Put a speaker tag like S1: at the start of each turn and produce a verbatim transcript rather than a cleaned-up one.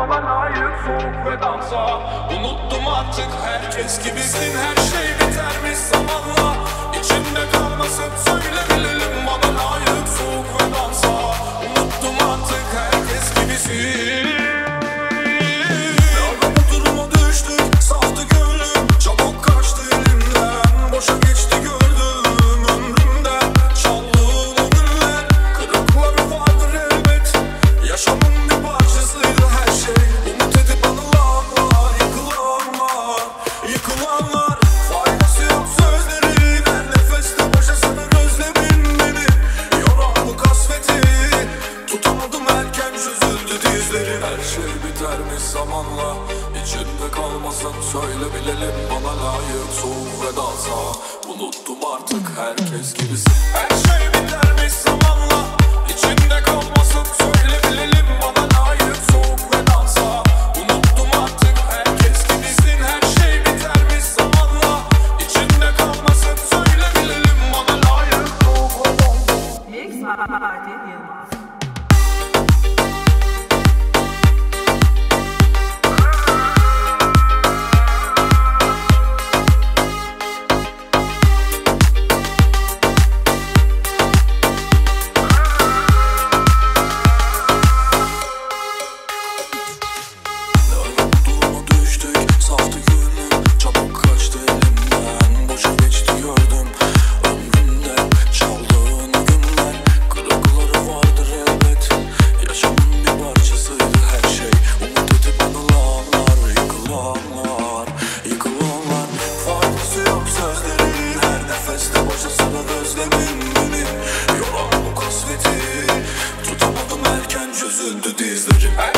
S1: bana layık soğuk ve dansa. Unuttum artık herkes gibisin, her şey bitermiş zamanla. İçimde kalmasın söyle bilelim, bana layık soğuk ve dansa. Unuttum artık herkes gibisin. Her şey bitermiş zamanla, içimde kalmasın söyle bilelim, bana layık soğuk ve dansa. Unuttum artık herkes gibisin. Her şey bitermiş zamanla, içimde kalmasın söyle bilelim, bana layık soğuk ve dansa. Unuttum artık herkes gibisin. Her şey bitermiş zamanla, içimde kalmasın söyle bilelim, bana layık soğuk ve dansa.
S2: Mix Party Yılmaz.
S1: Üzüldü dizlerim.